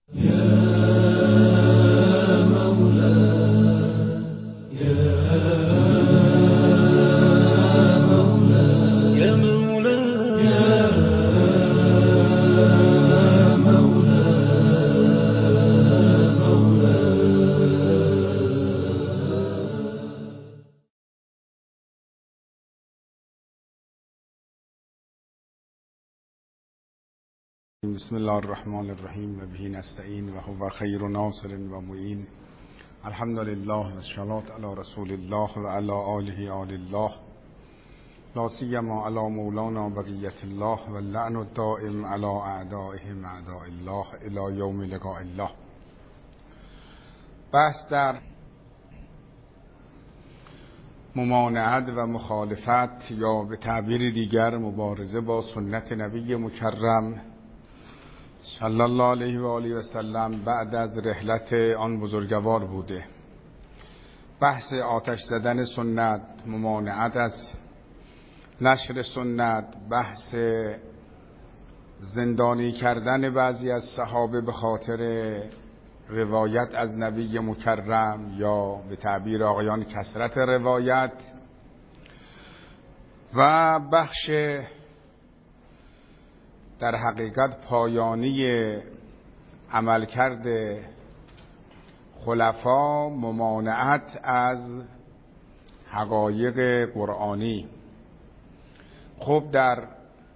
بسم الله الرحمن الرحیم و به نستعین و هو خیر ناصر و معین. الحمد لله و الصلاة علی رسول الله و علی آله آل الله، لا سیما علی مولانا بقیت الله و اللعن الدائم علی اعدائهم اعداء الله الی یوم لقاء الله. بحث در ممانعت و مخالفت یا به تعبیر دیگر مبارزه با سنت نبی مکرم صلی الله علیه و آله و سلم بعد از رحلت آن بزرگوار بوده. بحث آتش زدن سنت، ممانعت از نشر سنت، بحث زندانی کردن بعضی از صحابه به خاطر روایت از نبی مکرم یا به تعبیر آقایان کثرت روایت، و بخش در حقیقت پایانی عملکرد خلفا، ممانعت از حقایق قرآنی. خب در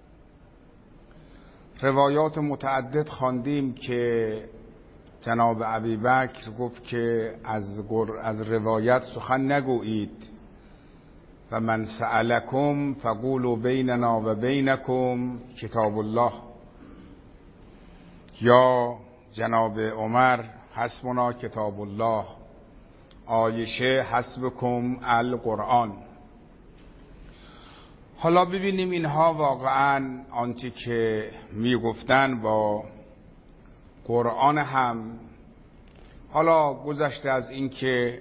روایات متعدد خواندیم که جناب ابوبکر گفت که از روایت سخن نگویید و من سألکم فقولوا بیننا و بینکم کتاب الله. یا جناب عمر حسبنا کتاب الله، عایشه حسبکم القرآن. حالا ببینیم اینها واقعا آنچه که میگفتن با قرآن هم، حالا گذشته از این که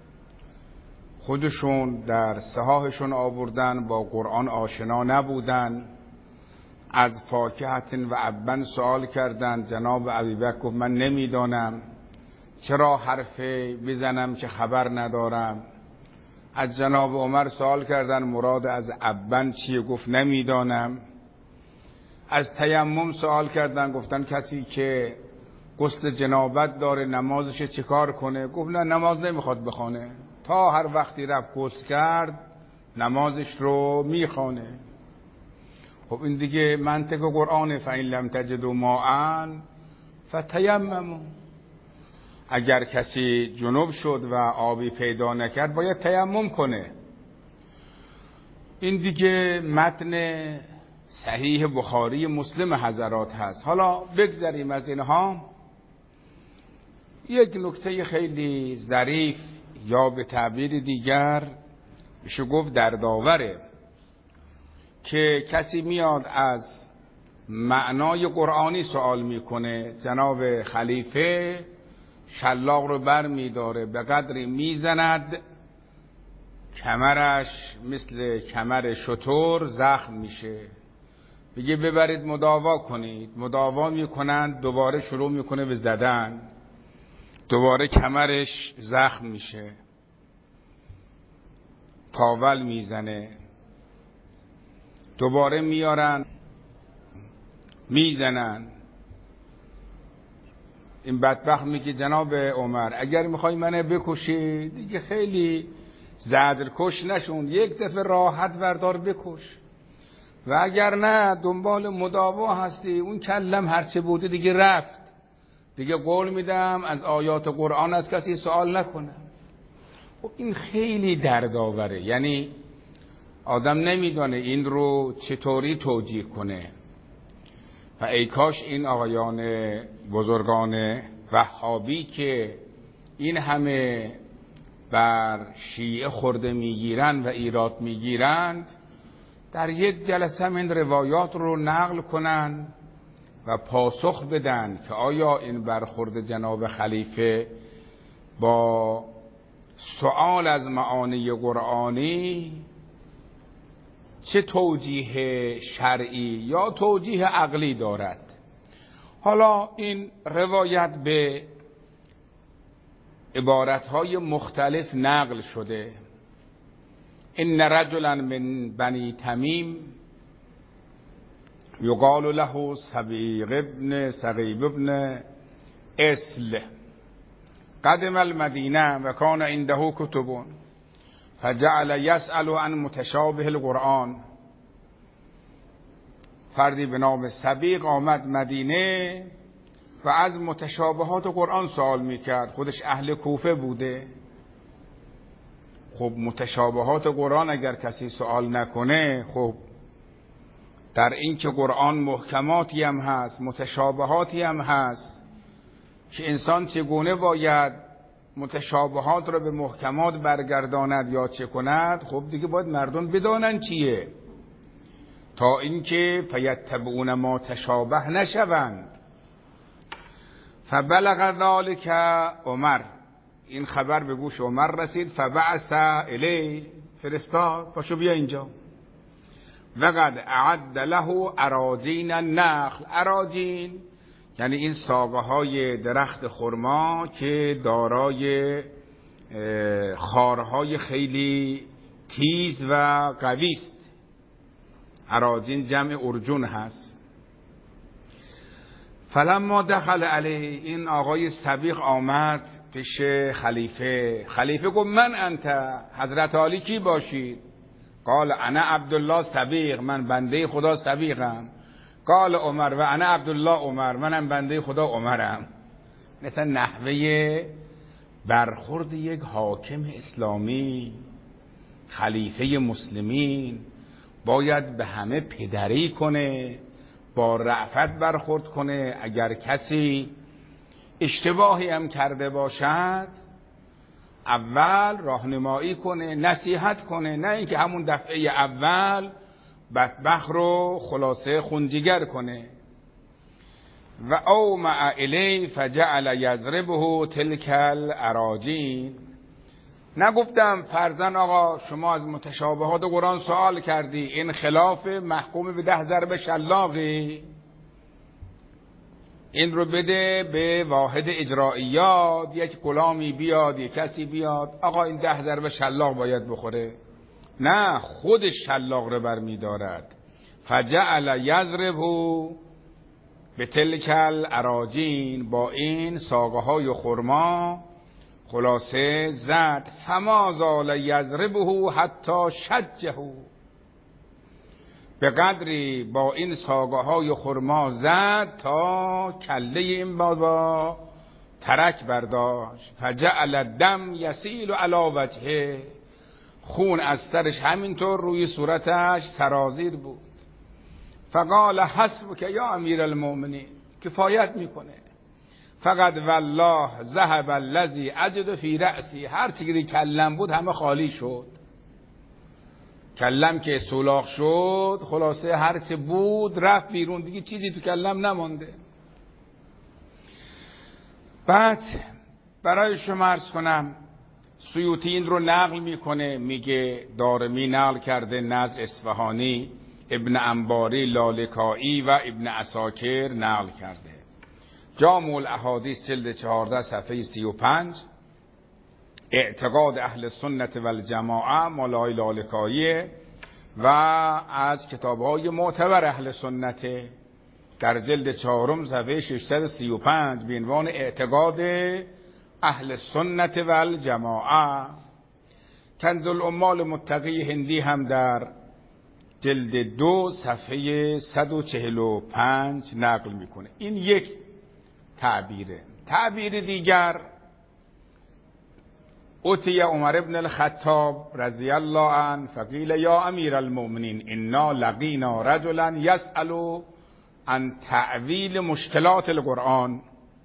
خودشون در صحاحشون آوردن با قرآن آشنا نبودن، از فاکهة و ابا سوال کردن، جناب ابوبکر گفت من نمیدانم، چرا حرفی بزنم که خبر ندارم. از جناب عمر سوال کردن مراد از ابا چیه، گفت نمیدانم. از تیمم سوال کردن، گفتن کسی که غسل جنابت داره نمازش چیکار کنه، گفت نه نماز نمیخواد بخونه، تا هر وقتی رفت غسل کرد نمازش رو میخوانه. خب این دیگه منطق قرآنه، فإن لم تجدوا ماء فتیمموا. اگر کسی جنوب شد و آبی پیدا نکرد باید تیمم کنه. این دیگه متن صحیح بخاری مسلم حضرات هست. حالا بگذریم از اینها. یک نکته خیلی ظریف یا به تعبیر دیگر میشه گفت دردآوره که کسی میاد از معنای قرآنی سوال میکنه، جناب خلیفه شلاق رو بر میداره، به قدری میزند کمرش مثل کمر شتر زخم میشه، بگه ببرید مداوا کنید. مداوا میکنند، دوباره شروع میکنه به زدن، دوباره کمرش زخم میشه، تاول میزنه، دوباره میارن میزنن. این بدبخت میگه جناب عمر اگر میخوای منو بکشی دیگه خیلی زجرکش نشون، یک دفعه راحت وردار بکش، و اگر نه دنبال مداوا هستی اون کلم هرچه بوده دیگه رفت، دیگه قول میدم از آیات قرآن از کسی سوال نکنم. خب این خیلی دردآوره، یعنی آدم نمیدونه این رو چطوری توجیه کنه. و ای کاش این آقایان بزرگان وهابی که این همه بر شیعه خورده میگیرن و ایراد میگیرند در یک جلسه این روایات رو نقل کنن و پاسخ بدن که آیا این برخورد جناب خلیفه با سؤال از معانی قرآنی چه توجیه شرعی یا توجیه عقلی دارد. حالا این روایت به عبارتهای مختلف نقل شده. ان رجلا من بنی تمیم یقال له سقیب ابن اسل قدم المدینه و کان عنده کتب فجعل یسأل عن متشابه القرآن. فردی به نام سبیق آمد مدینه و از متشابهات قرآن سوال میکرد. خودش اهل کوفه بوده. خب متشابهات قرآن اگر کسی سوال نکنه، خب در این که قرآن محکماتی هم هست، متشابهاتی هم هست که انسان چگونه باید متشابهات را به محکمات برگرداند یا چه کند، خب دیگه باید مردم بدانن چیه، تا اینکه فیتبعون ما تشابه نشوند. فبلغ ذلك عمر، این خبر به گوش عمر رسید. فبعث الی، فرستاد پاشو بیا اینجا. وقد اعد له اراجین النخل. اراجین یعنی این ساقه های درخت خرما که دارای خارهای خیلی تیز و قوی است. اراجین جمع ارجون هست. فلما دخل علیه، این آقای سبیق آمد پیش خلیفه. خلیفه گفت من انت، حضرت علی کی باشید؟ قال انا عبدالله سبیق، من بنده خدا سبیقم. قال عمر و انا عبدالله عمر، منم بنده خدا عمرم. مثلا نحوه برخورد یک حاکم اسلامی، خلیفه مسلمین، باید به همه پدری کنه، با رأفت برخورد کنه. اگر کسی اشتباهی هم کرده باشد اول راهنمایی کنه، نصیحت کنه، نه اینکه همون دفعه اول بدبخت رو خلاصه خونجیگر کنه. و اومع الی فجعل یضربه تلک الاراجین. نگفتم فرزن آقا شما از متشابهات قرآن سوال کردی، این خلاف محکوم به 10 ضرب شلاقی، این رو بده به واحد اجرائیات، یک غلامی بیاد، یک کسی بیاد، آقا این 10 ضرب شلاق باید بخوره. نه، خودش شلاق رو برمی دارد. فجعل یضربه به تلک الاراجین، با این ساقه های خرما خلاصه زد. فما زال یضربه حتی شجه، به قدری با این ساقه های خرما زد تا کله این بابا ترک برداشت. فجعل الدم یسیل علی وجهه، خون از سرش همینطور روی صورتش سرازیر بود. فقال حسبک یا امیر المؤمنین، کفایت میکنه. فقط والله ذهب الذی اجد فی رأسی، هر چیزی کلم بود همه خالی شد. کلم که سولاخ شد خلاصه هر چه بود رفت بیرون، دیگه چیزی تو کلم نمانده. بعد برای شما عرض کنم، سیوطی این رو نقل میکنه، میگه دارمی نقل کرده، نزد اصفهانی، ابن انباری لالکایی و ابن عساکر نقل کرده. جامع الاحادیث جلد 14 صفحه 35، اعتقاد اهل سنت و الجماعه مولای لالکایی و از کتابهای معتبر اهل سنت در جلد 4 صفحه 635 به عنوان اعتقاد اهل سنت و الجماعه. کنز العمال متقی هندی هم در جلد 2 صفحه 145 نقل میکنه. این یک تعبیره. تعبیر دیگر، اوتی عمر ابن الخطاب رضی الله عنه فقیل یا امیر المؤمنین انا لقینا رجلا یسأل عن تعویل مشکلات القرآن.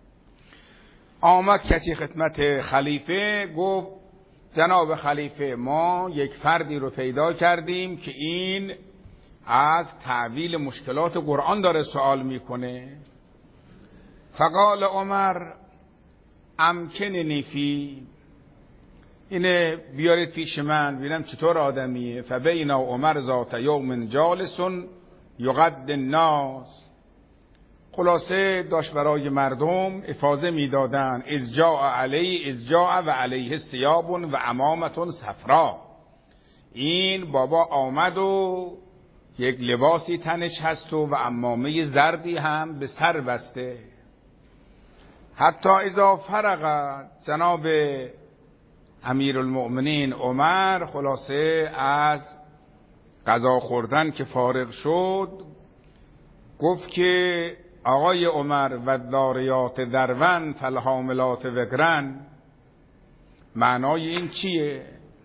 آمد کسی خدمت خلیفه، گفت جناب خلیفه ما یک فردی رو پیدا کردیم که این از تعویل مشکلات قرآن داره سوال میکنه. فقال عمر امکننی فی، اینه بیارید پیش من ببینم چطور آدمیه. فبینا عمر ذات یوم جالس یقد الناس، خلاصه داشت برای مردم افاضه میدادن. از جاء و علیه ثیاب و عمامة صفرا. این بابا آمد و یک لباسی تنش هست و عمامه زردی هم به سر بسته. حتی اذا فرغ جناب امیرالمؤمنین عمر خلاصه از غذا خوردن که فارغ شد، گفت که آقای عمر و داریات درون فالحاملات وقرن، معنای این چیه؟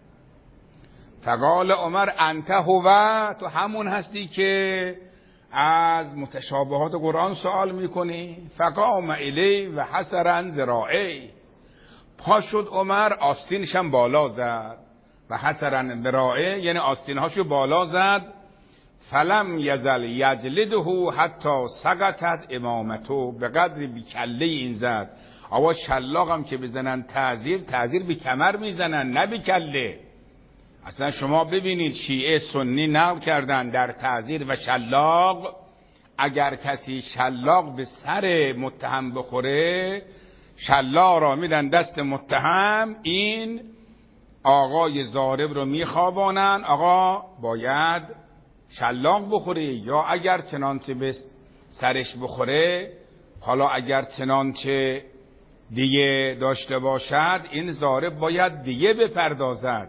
فقال عمر انت هو، تو همون هستی که از متشابهات قرآن سوال میکنی. فقام الی و حسرا ذراعی، پا شد عمر آستینشم بالا زد و حسرا ذراعی یعنی آستینهاشو بالا زد. فلم یزل یجلده حتی سقطت امامتو، به قدر بی کله این زد. آوا شلاق هم که بزنن تعذیر بی کمر میزنن نه بی کله. اصلا شما ببینید شیعه سنی نقل کردن در تعذیر و شلاق، اگر کسی شلاق به سر متهم بخوره شلاق را میدن دست متهم، این آقای ضارب رو میخوابانن، آقا باید شلاق بخوره، یا اگر چنانچه به سرش بخوره، حالا اگر چنانچه دیگه داشته باشد این ضارب باید دیگه بپردازد.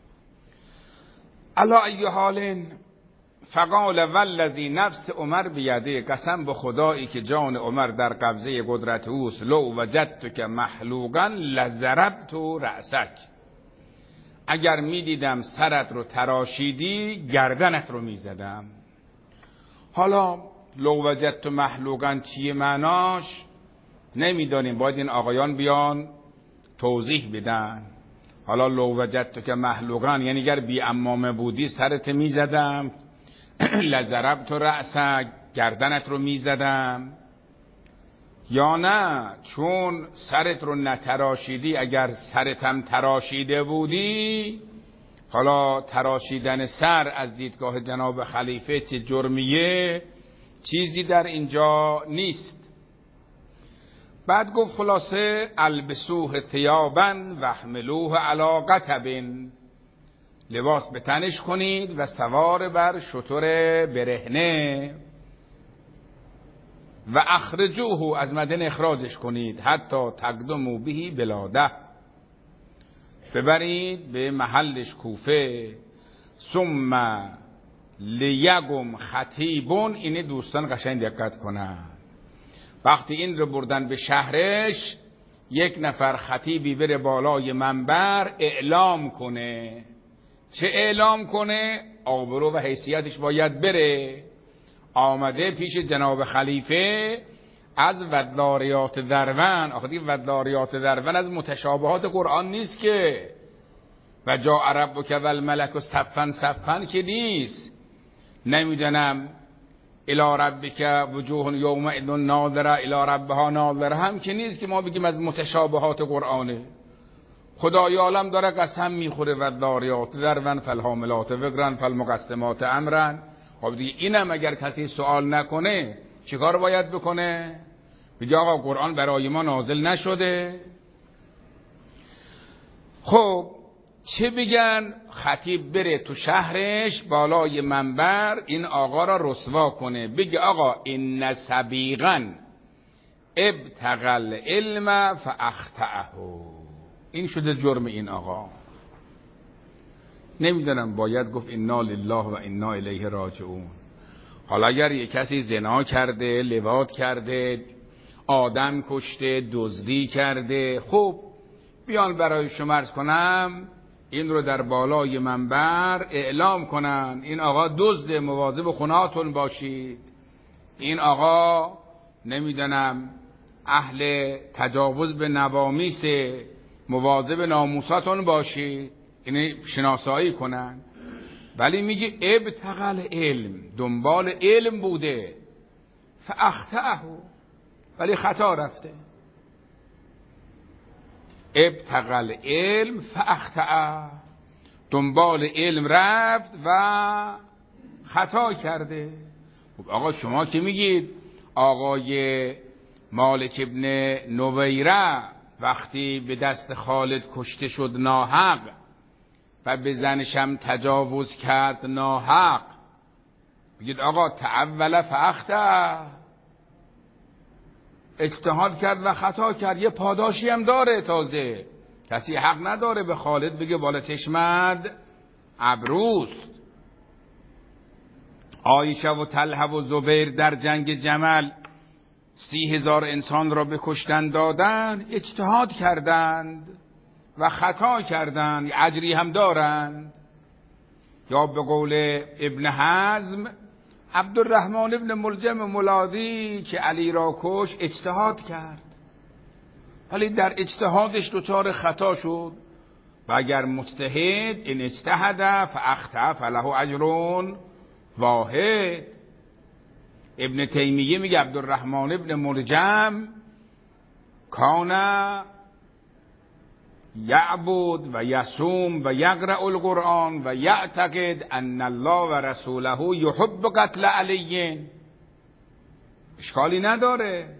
علا ای حال فقال والذی نفس عمر بیده، قسم به خدایی که جان عمر در قبضه قدرت اوست، لو وجدتک محلوقا لضربت رأسک، اگر میدیدم سرت رو تراشیدی گردنت رو میزدم. حالا لو وجدت محلوقا چیه معناش نمیدانیم، باید این آقایان بیان توضیح بدن. حالا لو وجدت که محلوقا یعنی اگر بی عمامه بودی سرت میزدم، لضربت رأسک گردنت رو میزدم، یا نه چون سرت رو نتراشیدی، اگر سرت هم تراشیده بودی، حالا تراشیدن سر از دیدگاه جناب خلیفه چه جرمیه، چیزی در اینجا نیست. بعد گفت خلاصه البسوه ثیابا و احملوه علی قطب، لباس به تنش کنید و سوار بر شتر برهنه، و اخرجوه از مدن اخراجش کنید، حتی تقدموا به بلاده، ببرید به محلش کوفه. ثم لیگم خطیبون، اینه دوستان قشنگ دقت کنن، وقتی این رو بردن به شهرش یک نفر خطیبی بره بالای منبر اعلام کنه. چه اعلام کنه؟ آبرو و حیثیتش باید بره. آمده پیش جناب خلیفه از وداریات درون، آخه وداریات درون از متشابهات قرآن نیست که، و جاء ربک و الملک صفا صفا که نیست. نمیدونم الی ربک وجوه یومئذ ناظره الی ربها ناظره هم که نیست که ما بگیم از متشابهات قرآنه. خدای عالم داره قسم میخوره وداریات درون فالحاملات وقرا فالمقسمات امرا. خب دیگه اینم اگر کسی سوال نکنه چیکار باید بکنه؟ بگه آقا قرآن برای ما نازل نشده. خب چه بگن؟ خطیب بره تو شهرش بالای منبر این آقا را رسوا کنه، بگه آقا این سبیغا ابتغل علم فاخطأه، این شده جرم این آقا. نمیدونم باید گفت انا لله و انا الیه راجعون. حالا اگر یک کسی زنا کرده، لواط کرده، آدم کشته، دزدی کرده، خب بیان برای شما عرض کنم این رو در بالای منبر اعلام کنن این آقا دزد، مواظب خونهاتون باشید، این آقا نمیدونم اهل تجاوز به نوامیس، مواظب ناموساتون باشید، اینه شناسایی کنن. ولی میگه ابتغل علم، دنبال علم بوده، فاخطأه، ولی خطا رفته. ابتغل علم فاخطأ، دنبال علم رفت و خطا کرده. خب آقا شما که میگید آقای مالک ابن نویره وقتی به دست خالد کشته شد ناحق و به زنشم تجاوز کرد ناحق، بگید آقا تعول فاخطأ، اجتهاد کرد و خطا کرد، یه پاداشی هم داره. تازه کسی حق نداره به خالد بگه بالا چشمت ابروست. عایشه و طلحه و زبیر در جنگ جمل 30,000 انسان را به کشتن دادن، اجتهاد کردند و خطا کردند، اجری هم دارند. یا به قول ابن حزم، عبدالرحمن ابن ملجم ملادی که علی را کش اجتهاد کرد، ولی در اجتهادش دچار خطا شد و اگر مجتهد ان اجتهد فاخطأ فله اجر واحد. ابن تیمیه میگه عبدالرحمن ابن ملجم کان یعبد و یصوم و یقرأ القرآن و یعتقد ان الله و رسوله یحب قتل علی، اشکالی نداره.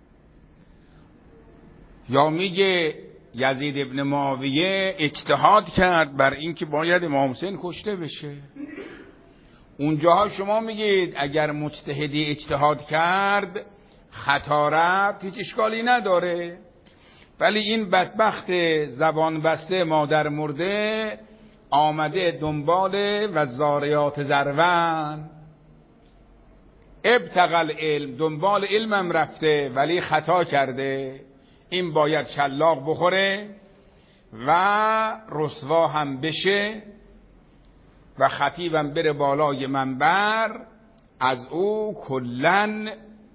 یا میگه یزید ابن معاویه اجتهاد کرد بر اینکه باید امام حسین کشته بشه. اونجاها شما میگید اگر مجتهدی اجتهاد کرد خطا رفت هیچ اشکالی نداره، ولی این بدبخت زبان بسته مادر مرده آمده دنبال و زاریات زرون، ابتغل علم، دنبال علمم رفته ولی خطا کرده. این باید شلاق بخوره و رسوا هم بشه و خطیبم بره بالای منبر از او کلن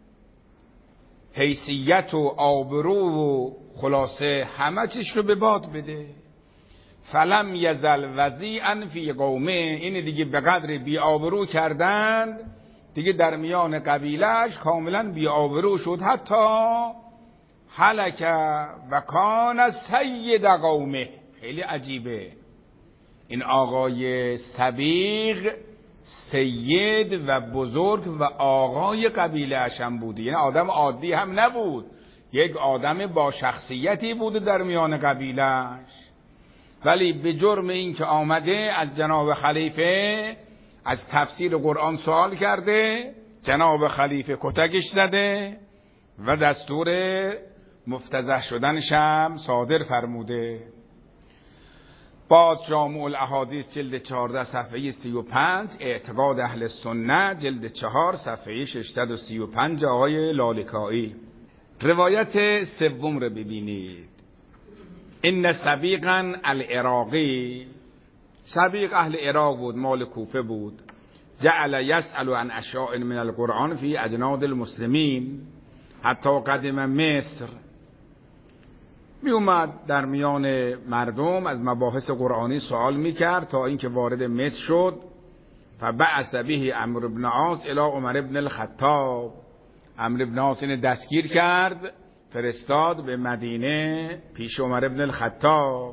حیثیت و آبرو و خلاصه همه چیش رو به باد بده. فلم یزل وضیعا فی قومه، این دیگه به قدر بی آبرو کردند دیگه در میان قبیلش کاملا بی آبرو شد، حتی هلک و کان سید قومه. خیلی عجیبه، این آقای سبیق سید و بزرگ و آقای قبیله اشم بود، یعنی آدم عادی هم نبود، یک آدم با شخصیتی بود در میان قبیلش، ولی به جرم این که آمده از جناب خلیفه از تفسیر قرآن سوال کرده، جناب خلیفه کتکش زده و دستور مفتضح شدنش هم صادر فرموده. باز جامع الاحادیث جلد 14 صفحه 35، اعتقاد اهل سنت جلد 4 صفحه 635 آقای لالکایی. روایت سوم رو ببینید. ان سبیقا العراقی، سبیق اهل عراق بود، مال کوفه بود. جعل یسأل عن اشیاء من القرآن فی اجناد المسلمین، حتی قدم مصر، می اومد در میان مردم از مباحث قرآنی سوال میکرد تا اینکه وارد مصر شد. فبعث به عمرو بن عاص الی عمر بن الخطاب، عمرو بن عاص اینو دستگیر کرد فرستاد به مدینه پیش عمر بن الخطاب.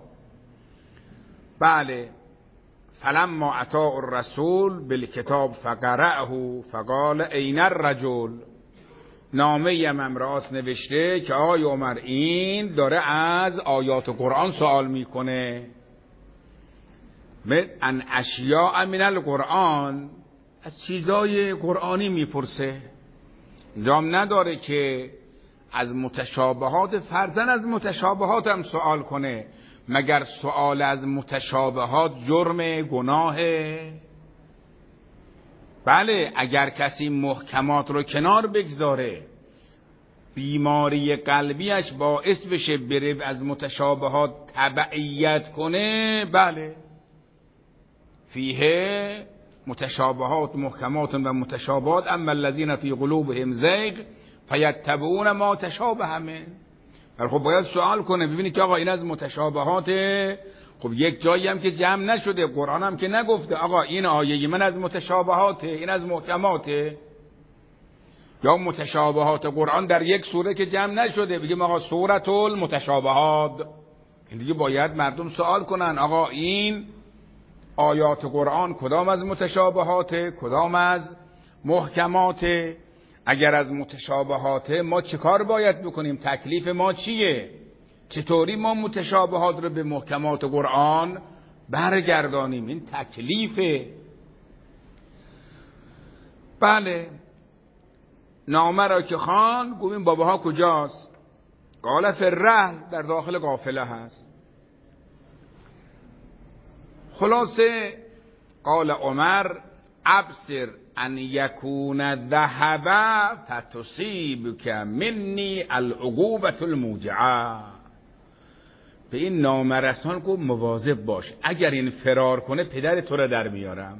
بله، فلما اتى الرسول بالکتاب فقرأه فقال این الرجل، نامه امراس نوشته که آقای عمر این داره از آیات قرآن سوال میکنه، ان اشیاء من القرآن، از چیزای قرآنی میپرسه. انجام نداره که از متشابهات، فرضاً از متشابهات هم سوال کنه، مگر سوال از متشابهات جرم گناهه؟ بله، اگر کسی محکمات رو کنار بگذاره بیماری قلبیش باعث بشه بره از متشابهات تبعیت کنه، بله، فیه متشابهات محکمات و متشابهات، اما الذین فی قلوبهم زیغ فیتبعون ما تشابه منه. خب باید سوال کنه ببینید که آقا این از متشابهاته. خب یک جایی هم که جمع نشده، قرآن هم که نگفته آقا این آیه من از متشابهاته، این از محکماته، یا متشابهات قرآن در یک سوره که جمع نشده بگیم آقا سورة المتشابهات. این دیگه باید مردم سوال کنن آقا این آیات قرآن کدام از متشابهاته، کدام از محکماته. اگر از متشابهات ما چه کار باید بکنیم؟ تکلیف ما چیه؟ چطوری ما متشابهات رو به محکمات قرآن برگردانیم؟ این تکلیفه. بله، نامه را که خان گفتیم باباها کجاست؟ قال فی الرحل، در داخل قافله هست. خلاصه قال عمر ابصر ان یکون ذهب فتصیبک منی العقوبة الموجعه. به این نامه رسان گفت مواظب باش، اگر این فرار کنه پدر تو را در میارم.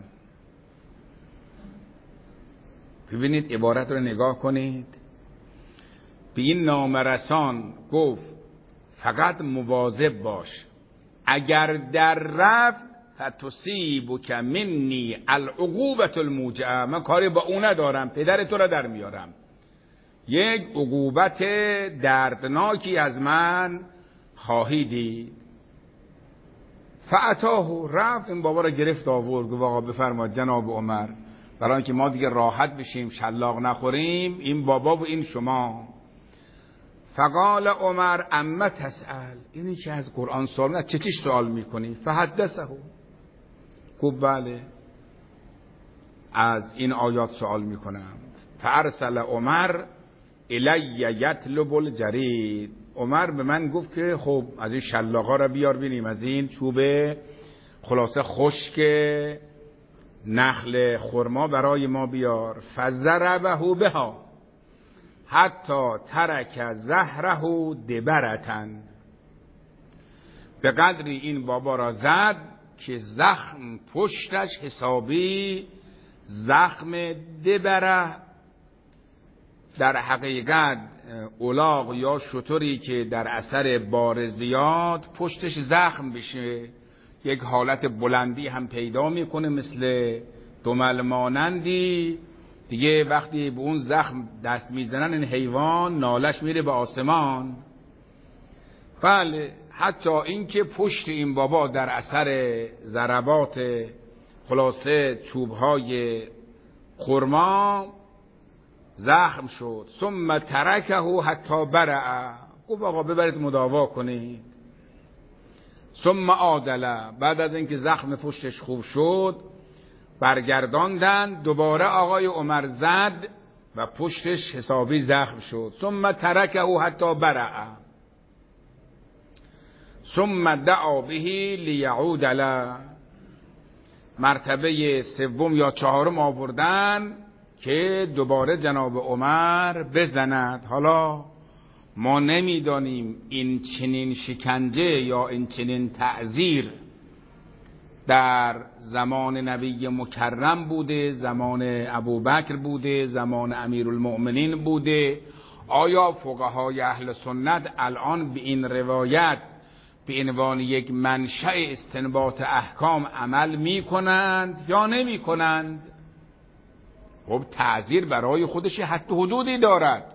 ببینید عبارت رو نگاه کنید. به این نامه رسان گفت فقط مواظب باش، اگر در رفت فتصیبک منی العقوبة الموجعه، من کاری با اون ندارم، پدر تو را در میارم، یک عقوبت دردناکی از من خواهی دید. فاتاه، رفت این بابا را گرفت آورد. گفت آقا بفرماد جناب عمر، برای اینکه ما دیگه راحت بشیم شلاق نخوریم، این بابا و این شما. فقال عمر اما تسأل، اینی که از قرآن سوال نه، چه چیز سوال میکنی؟ فحدثه، گفت بله از این آیات سوال میکنم. فارسل عمر الی یطلب الجرید، عمر به من گفت که خب از این شلاقا را بیار بینیم، از این چوب خلاصه خشک نخل خرما برای ما بیار. فضربه بها حتی ترک زهره دبرتن، به قدری این بابا را زد که زخم پشتش حسابی زخم دبره. در حقیقت الاغ یا شتری که در اثر بار زیاد پشتش زخم بشه، یک حالت بلندی هم پیدا میکنه مثل دمل مانندی دیگه. وقتی به اون زخم دست میزنن این حیوان نالش میره به آسمان. بله، حتی اینکه پشت این بابا در اثر ضربات خلاصه چوبهای خرما زخم شد. ثم ترکه حتی برع، گفت آقا ببرید مداوا کنید. ثم عادله، بعد از اینکه زخم پشتش خوب شد برگرداندن، دوباره آقای عمر زد و پشتش حسابی زخم شد. ثم ترکه حتی برع ثم دعا به لیعود له، مرتبه سوم یا چهارم آوردن که دوباره جناب عمر بزند. حالا ما نمیدانیم این چنین شکنجه یا این چنین تعذیر در زمان نبی مکرم بوده، زمان ابوبکر بوده، زمان امیرالمؤمنین بوده. آیا فقهای اهل سنت الان به این روایت به عنوان یک منشأ استنباط احکام عمل می کنند یا نمی کنند؟ خب تعذیر برای خودش حد و حدودی دارد.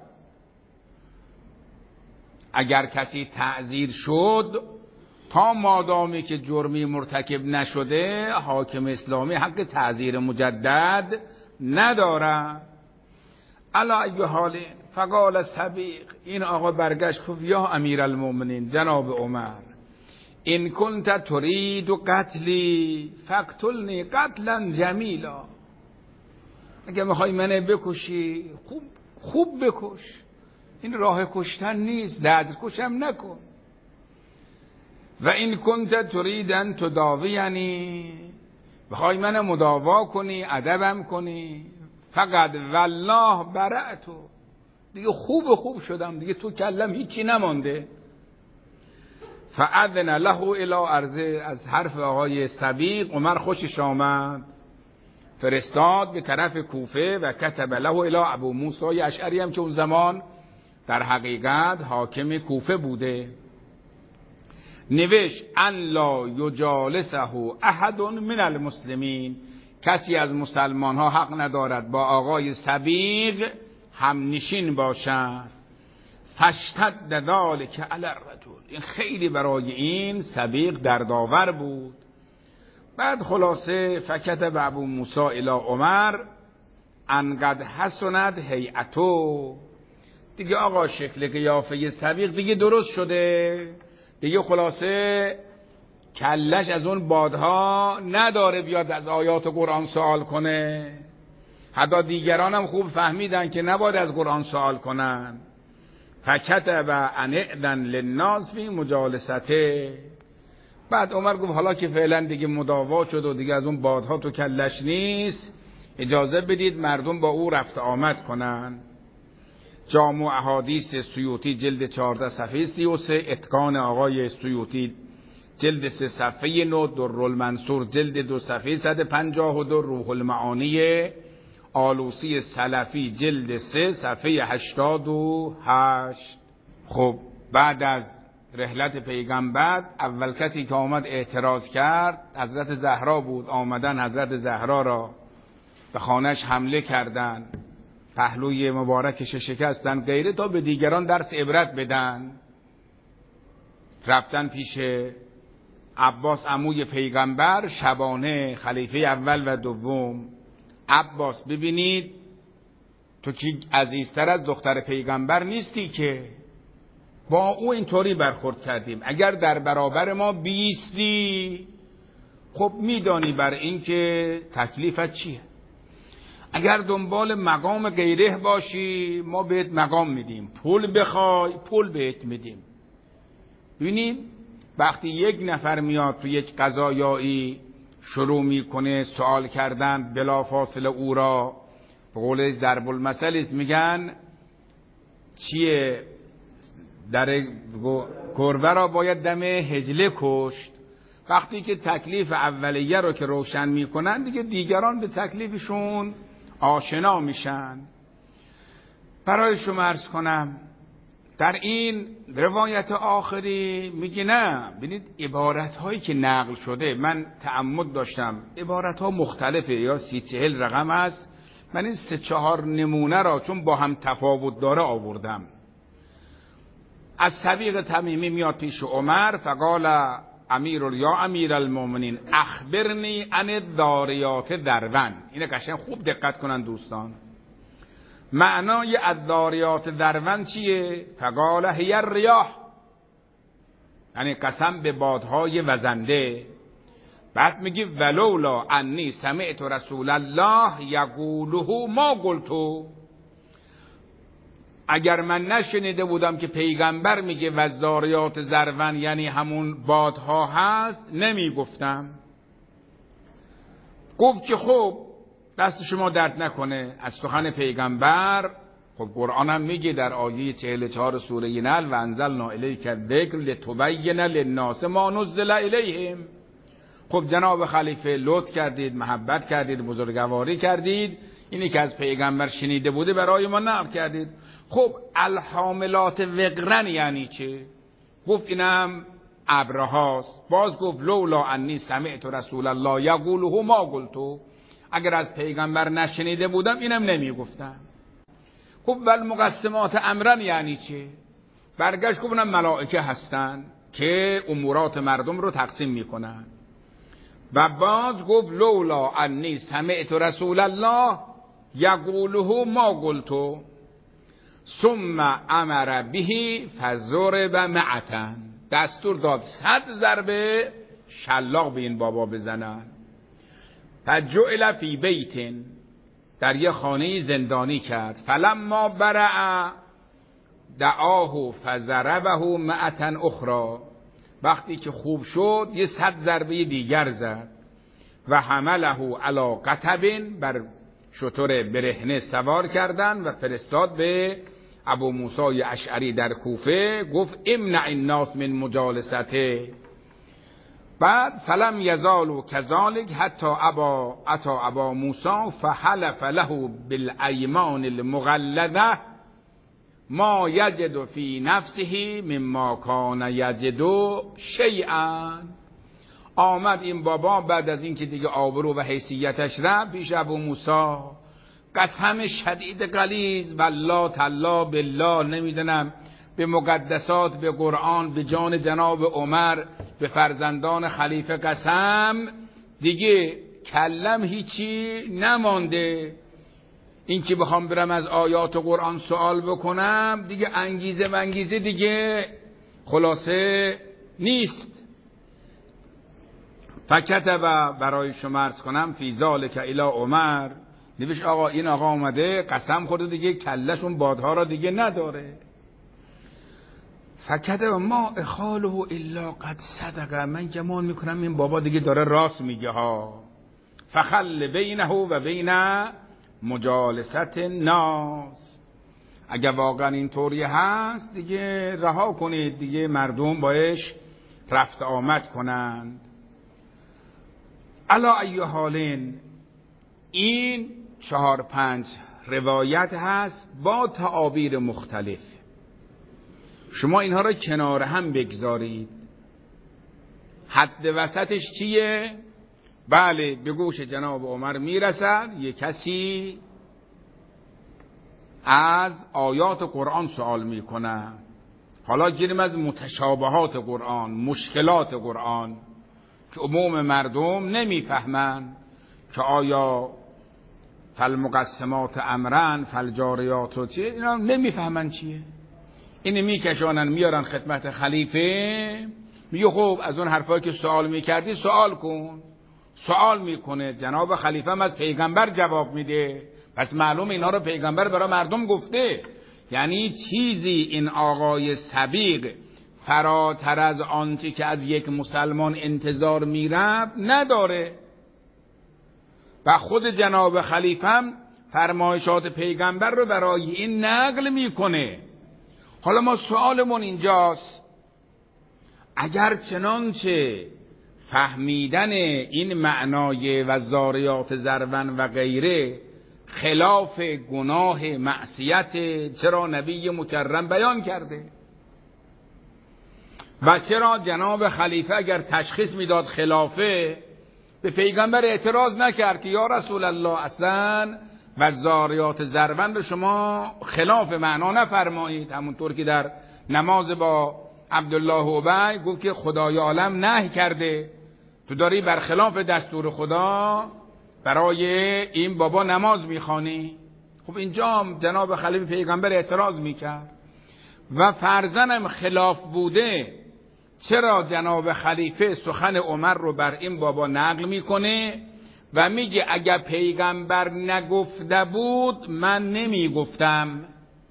اگر کسی تعذیر شد، تا مادامی که جرمی مرتکب نشده، حاکم اسلامی حق تعذیر مجدد ندارد. علی ای حال فقال صبیغ، این آقا برگشت گفت یا امیرالمؤمنین جناب عمر، این کنت ترید قتلی فقتلنی قتلا جمیلا، اگه میخوای منو بکشی خوب بکش، این راه کشتن نیست، درد کشم نکن. و این کنت تریدن تداوینی، بخوای منو مداوا کنی ادبم کنی، فقط والله برأتو، دیگه خوب شدم دیگه، تو کلم هیچی نمانده. فاذن له الی ارضه، از حرف آقای صبیغ عمر خوشش آمد، فرستاد به طرف کوفه و کتب له الی ابو موسی اشعری هم که اون زمان در حقیقت حاکم کوفه بوده، نوشت ان لا یجالسه احد من المسلمین، کسی از مسلمان ها حق ندارد با آقای صبیغ هم نشین باشد. فاشتد ذلک علی الرجل، این خیلی برای این صبیغ دردآور بود. بعد خلاصه فکتب ابو موسی الی عمر انقد حسنت هیئتو، دیگه آقا شکل قیافه سبیق دیگه درست شده، دیگه خلاصه کلش از اون بادها نداره بیاد از آیات قرآن سوال کنه. حتی دیگران هم خوب فهمیدن که نباید از قرآن سوال کنن. فکتب ان اذن للناس فی مجالسته. بعد عمر گفت حالا که فعلا دیگه مداوا شد و دیگه از اون بادها تو کلش نیست، اجازه بدید مردم با او رفت آمد کنن. جامع احادیث سیوطی جلد 14 صفحه 33، اتقان آقای سیوطی جلد 3 صفحه 9، درالمنصور جلد 2 صفحه 152، روح المعانی آلوسی سلفی جلد 3 صفحه 88. خب بعد از رحلت پیغمبر اول کسی که آمد اعتراض کرد حضرت زهرا بود. آمدن حضرت زهرا را به خانهش حمله کردن، پهلوی مبارکش شکستن غیره تا به دیگران درس عبرت بدن. رفتن پیش عباس عموی پیغمبر شبانه، خلیفه اول و دوم. عباس ببینید تو که عزیزتر از دختر پیغمبر نیستی که با او اینطوری برخورد کردیم، اگر در برابر ما بیستی خب میدانی بر این که تکلیفت چیه. اگر دنبال مقام غیره باشی ما بهت مقام میدیم، پول بخوای پول بهت میدیم. ببینیم وقتی یک نفر میاد تو یک قضایایی شروع میکنه سوال کردن، بلافاصله او را به قول ضرب المثل است میگن چیه، در گربه را باید دم هجله کشت. وقتی که تکلیف اولیه رو که روشن میکنن دیگه دیگران به تکلیفشون آشنا میشن. برای شما عرض کنم در این روایت آخری میگه نه، ببینید عبارت هایی که نقل شده، من تعمد داشتم عبارت ها مختلفه یا 30-40 رقم است، من این 3-4 نمونه را چون با هم تفاوت داره آوردم. از طبیق تمیمی میاد پیش عمر، فقال یا امیر المؤمنین اخبرنی عن الذاریات ذرون. اینه قشنگ خوب دقت کنن دوستان. معنای الذاریات ذرون چیه؟ فقال هی الریاح، یعنی قسم به بادهای وزنده. بعد میگی ولولا انی سمعت رسول الله یقوله ما قلتو، اگر من نشنیده بودم که پیغمبر میگه والذاریات ذرون یعنی همون بادها هست نمیگفتم. گفت که خب دست شما درد نکنه از سخن پیغمبر. خب قرآن هم میگه در آیه 44 سوره نحل و انزلنا الیک الذکر لتبین للناس ما نزل الیهم. خب جناب خلیفه لطف کردید، محبت کردید، بزرگواری کردید، اینی که از پیغمبر شنیده بوده برای ما نقل کردید. خب الحاملات وقرن یعنی چه؟ گفت اینم ابرهاست. باز گفت لولا انی سمعت رسول الله یقوله ما قلتو، اگر از پیغمبر نشنیده بودم اینم نمیگفتم. خب والمقسمات امرن یعنی چه؟ برگشت گفت اونم ملائکه هستن که امورات مردم رو تقسیم میکنن. و باز گفت لولا انی سمعت رسول الله یقوله ما قلتو ثم امر به فضرب معتن، دستور داد 100 ضربه شلاق به این بابا بزنن. فجعل فی بیت، در یه خانه زندانی کرد. فلما برع دعاه فضربه معتن اخرى، وقتی که خوب شد یه 100 ضربه دیگر زد. و حمله علی قطب، بر شتر برهنه سوار کردن و فرستاد به ابو موسی اشعری در کوفه. گفت امنع الناس من مجالسته. بعد فلم یزالوا کذالک حتی ابا موسی فحلف له بالایمان المغلظه ما یجد فی نفسه مما کان یجد شیئا. آمد این بابا بعد از اینکه دیگه آبرو و حیثیتش رفت پیش ابو موسی، قسم شدید غلیظ والله تلا بالله نمیدونم به مقدسات، به قرآن، به جان جناب عمر، به فرزندان خلیفه قسم، دیگه کلم هیچی نمانده. این که بخوام برم از آیات قرآن سوال بکنم دیگه انگیزه دیگه خلاصه نیست. فکتب برای شما عرض کنم فی ذالک الی عمر، نوشت آقا این آقا اومده قسم خورده دیگه کلشون بادها را دیگه نداره. فکتب ما اخاله الا قد صدق، من گمان میکنم این بابا دیگه داره راست میگه ها. فخل بینه و بین مجالست الناس، اگه واقعا این طوری هست دیگه رها کنید، دیگه مردم باش رفت آمد کنند. علا ای حالین، این 4-5 روایت هست با تعابیر مختلف. شما اینها را کنار هم بگذارید. حد وسطش چیه؟ بله، به گوش جناب عمر میرسد یک کسی از آیات قرآن سوال میکنه. حالا گیریم از متشابهات قرآن، مشکلات قرآن که عموم مردم نمیفهمن که آیا فالمقسمات امرن فالجاریات و چیه، اینا نمیفهمن چیه. اینو میکشانن میارن خدمت خلیفه، میگه خب از اون حرفایی که سوال میکردی سوال کن. سوال میکنه، جناب خلیفه هم از پیغمبر جواب میده، پس معلوم اینا رو پیغمبر برای مردم گفته. یعنی چیزی این آقای سبیق فراتر از آنچه که از یک مسلمان انتظار میرفت نداره. و خود جناب خلیفه هم فرمایشات پیغمبر رو برای این نقل میکنه. حالا ما سوالمون اینجاست، اگر چنانچه فهمیدن این معنای و زاریات ذرون و غیره خلاف گناه معصیت، چرا نبی مکرم بیان کرده؟ و چرا جناب خلیفه اگر تشخیص میداد خلافه به پیغمبر اعتراض نکرد که یا رسول الله اصلا و زاریات ذرون رو شما خلاف معنا نفرمایید، همونطور که در نماز با عبدالله ابی گفت که خدای عالم نهی کرده، تو داری برخلاف دستور خدا برای این بابا نماز میخوانی. خب اینجا جناب خلیفه پیغمبر اعتراض میکرد و فرزنم خلاف بوده، چرا جناب خلیفه سخن عمر رو بر این بابا نقل میکنه و میگه اگر پیغمبر نگفته بود من نمیگفتم.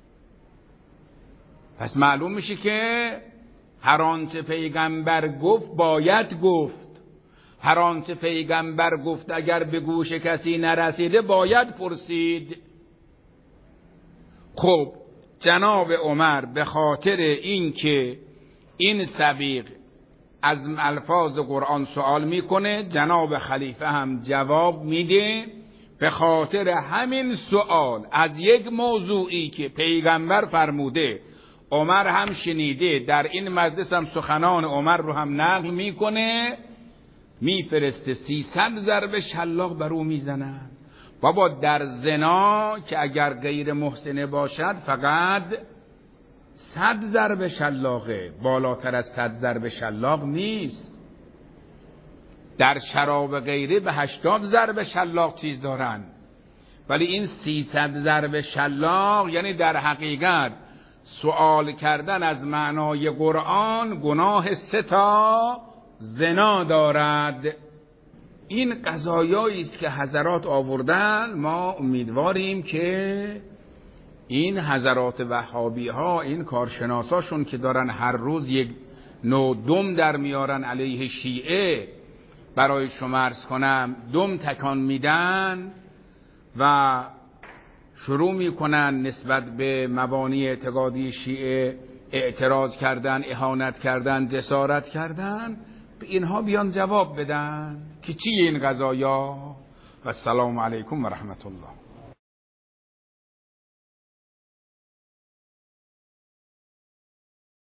پس معلوم میشه که هر آنچه پیغمبر گفت باید گفت، هر آنچه پیغمبر گفت اگر به گوش کسی نرسیده باید پرسید. خب جناب عمر به خاطر این که این سبیق از الفاظ قرآن سوال میکنه، جناب خلیفه هم جواب میده. به خاطر همین سوال از یک موضوعی که پیغمبر فرموده عمر هم شنیده، در این مجلس هم سخنان عمر رو هم نقل میکنه، میفرسته 300 ضرب شلاق بر او میزنن. بابا در زنا که اگر غیر محسنه باشد فقط 100 ضرب شلاقه، بالاتر از 100 ضرب شلاق نیست. در شراب غیره به 80 ضرب شلاق چیز دارن، ولی این 300 ضرب شلاق یعنی در حقیقت سوال کردن از معنای قرآن گناه 3 تا زنا دارد. این قضایایی است که حضرات آوردن. ما امیدواریم که این حضرات وهابی ها، این کارشناساشون که دارن هر روز یک نوع دم در میارن علیه شیعه، برای شما عرض کنم دم تکان میدن و شروع میکنن نسبت به مبانی اعتقادی شیعه اعتراض کردن، اهانت کردن، جسارت کردن، به اینها بیان جواب بدن که چیه این قضایا. و السلام علیکم و رحمت الله.